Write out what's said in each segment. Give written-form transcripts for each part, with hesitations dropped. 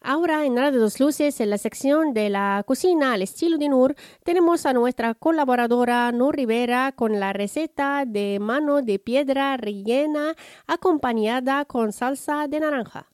Ahora en Radio Dos Luces, en la sección de la cocina al estilo de Nur, tenemos a nuestra colaboradora Nur Rivera con la receta de mano de piedra rellena acompañada con salsa de naranja.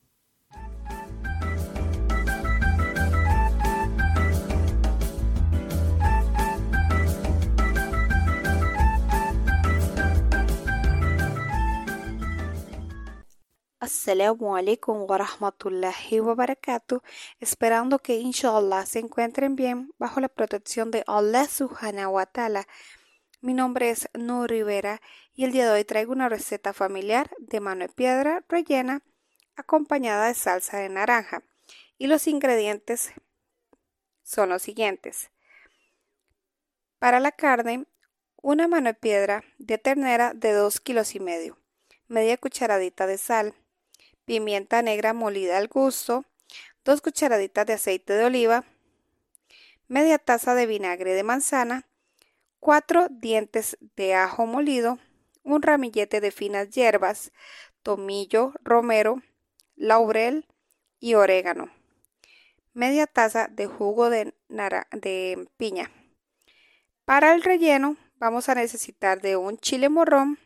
Assalamu alaikum wa rahmatullahi wa barakatuh. Esperando que inshallah se encuentren bien bajo la protección de Allah subhanahu wa ta'ala. Mi nombre es Nur Rivera y el día de hoy traigo una receta familiar de mano de piedra rellena acompañada de salsa de naranja. Y los ingredientes son los siguientes. Para la carne, una mano de piedra de ternera de 2,5 kilos, media cucharadita de sal, pimienta negra molida al gusto, 2 cucharaditas de aceite de oliva, media taza de vinagre de manzana, 4 dientes de ajo molido, un ramillete de finas hierbas, tomillo, romero, laurel y orégano, media taza de jugo de piña. Para el relleno vamos a necesitar de un chile morrón,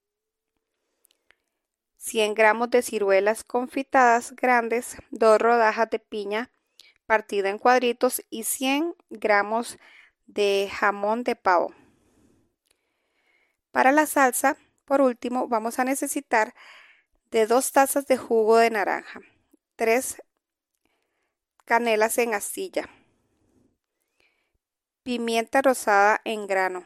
100 gramos de ciruelas confitadas grandes, 2 rodajas de piña partida en cuadritos y 100 gramos de jamón de pavo. Para la salsa, por último, vamos a necesitar de 2 tazas de jugo de naranja, 3 canelas en astilla, pimienta rosada en grano,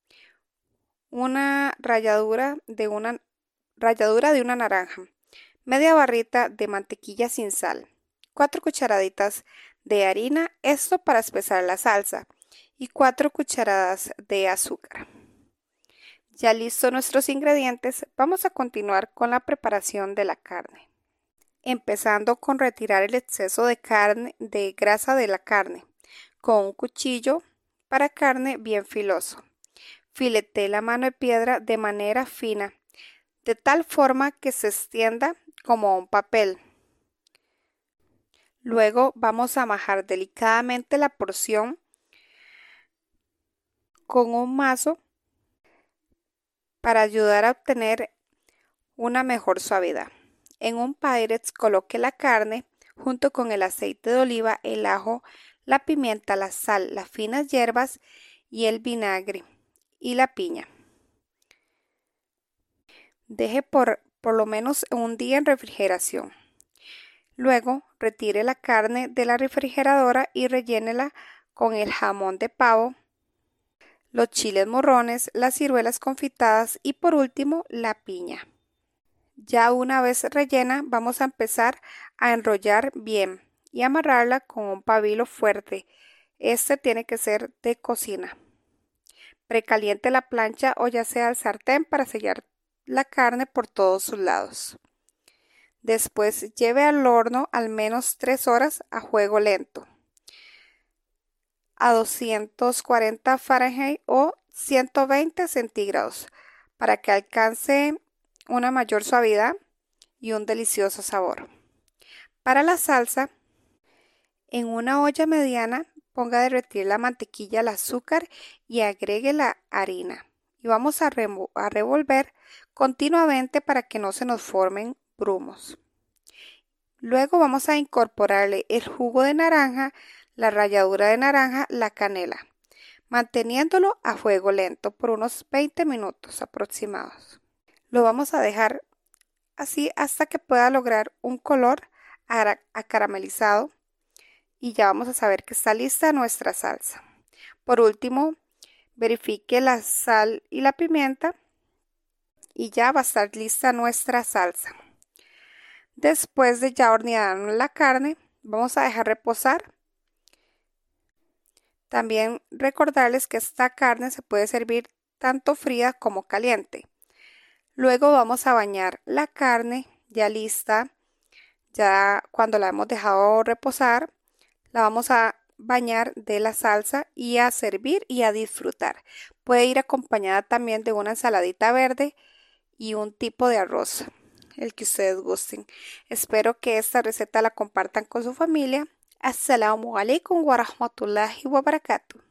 una ralladura de una naranja, media barrita de mantequilla sin sal, 4 cucharaditas de harina, esto para espesar la salsa, y 4 cucharadas de azúcar. Ya listos nuestros ingredientes, vamos a continuar con la preparación de la carne. Empezando con retirar el exceso de grasa de la carne, con un cuchillo para carne bien filoso. Fileté la mano de piedra de manera fina, de tal forma que se extienda como un papel. Luego vamos a majar delicadamente la porción con un mazo para ayudar a obtener una mejor suavidad. En un Pyrex coloque la carne junto con el aceite de oliva, el ajo, la pimienta, la sal, las finas hierbas y el vinagre y la piña. Deje por lo menos un día en refrigeración. Luego retire la carne de la refrigeradora y rellénela con el jamón de pavo, los chiles morrones, las ciruelas confitadas y por último la piña. Ya una vez rellena, vamos a empezar a enrollar bien y amarrarla con un pabilo fuerte. Este tiene que ser de cocina. Precaliente la plancha o ya sea el sartén para sellar la carne por todos sus lados. Después lleve al horno al menos 3 horas a fuego lento, a 240 Fahrenheit o 120 centígrados, para que alcance una mayor suavidad y un delicioso sabor. Para la salsa, en una olla mediana ponga a derretir la mantequilla, el azúcar y agregue la harina. Y vamos a revolver continuamente para que no se nos formen grumos. Luego vamos a incorporarle el jugo de naranja, la ralladura de naranja, la canela, manteniéndolo a fuego lento por unos 20 minutos aproximados. Lo vamos a dejar así hasta que pueda lograr un color acaramelizado y ya vamos a saber que está lista nuestra salsa. Por último, verifique la sal y la pimienta y ya va a estar lista nuestra salsa. Después de ya hornear la carne, vamos a dejar reposar. También recordarles que esta carne se puede servir tanto fría como caliente. Luego vamos a bañar la carne ya lista. Ya cuando la hemos dejado reposar, la vamos a bañar de la salsa y a servir y a disfrutar. Puede ir acompañada también de una ensaladita verde y un tipo de arroz. el que ustedes gusten. Espero que esta receta la compartan con su familia. Assalamu alaikum wa rahmatullahi wa barakatuh.